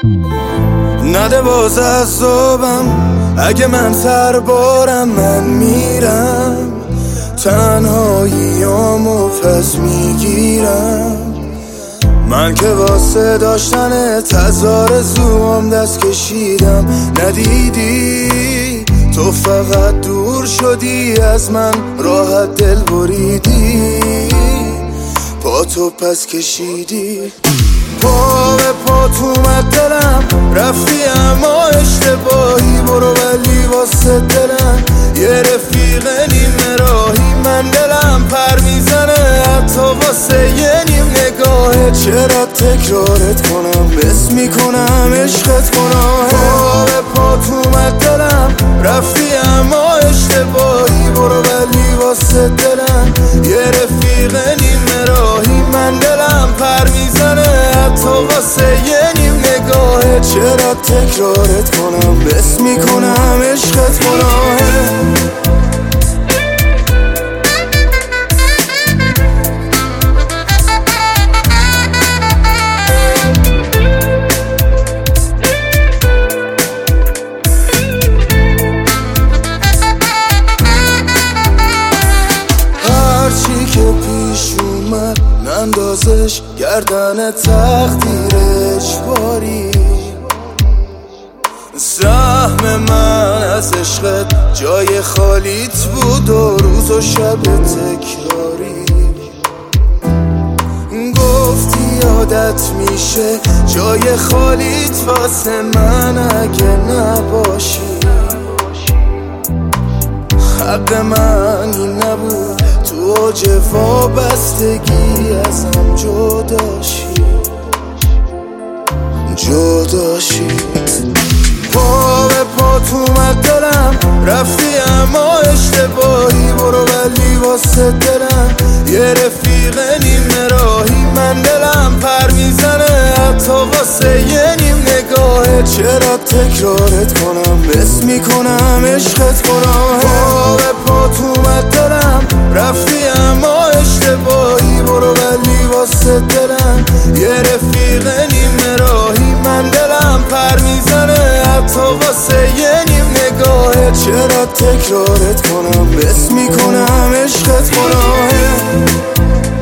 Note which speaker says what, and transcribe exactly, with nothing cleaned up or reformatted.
Speaker 1: نده باز عذابم، اگه من سر بارم من میرم، تنهاییامو پس میگیرم. من که واسه داشتن تزار زوام دست کشیدم، ندیدی تو فقط دور شدی از من، راحت دل بریدی، پا تو پس کشیدی. پا به پا تو اومد دلم، رفتی اما اشتباهی، برو ولی واسه دلم یه رفیق نیمه راهی. من دلم پر میزنه حتی واسه یه نیم نگاهه، چرا تکرارت کنم، بس میکنم عشقت گناهه. پا به پا تو اومد دلم، رفتی اما اشتباهی، برو ولی واسه دلم یه رفیق نیمه راهی. من دلم پر میزنه حتی واسه یه نیم نگاهه، چرا تکرارت کنم، بس میکنم عشقت گناهه. هرچی که پیش اومد نندازش گردن تقدیر اجباری. سهم من از عشقت جای خالیت بود و روز و شب تکراری. گفتی عادت میشه جای خالیت واسه من اگه نباشی. حق من این نبود تو اوج وابستگی ازم جداشی جداشی. پا به پا تو اومد دلم، رفتی اما اشتباهی، برو ولی واسه دلم یه رفیق نیمه راهی. من دلم پر میزنه حتی واسه یه نیم نگاهه، چرا تکرارت کنم، بس میکنم عشقت گناهه. پا به پا تو اومد دلم، رفتی اما اشتباهی، برو ولی واسه دلم یه رفیق نیمه راهی. من دلم پر میزنه حتی واسه یه نیم نگاهه، چرا تکرارت کنم، بس میکنم عشقت گناهه.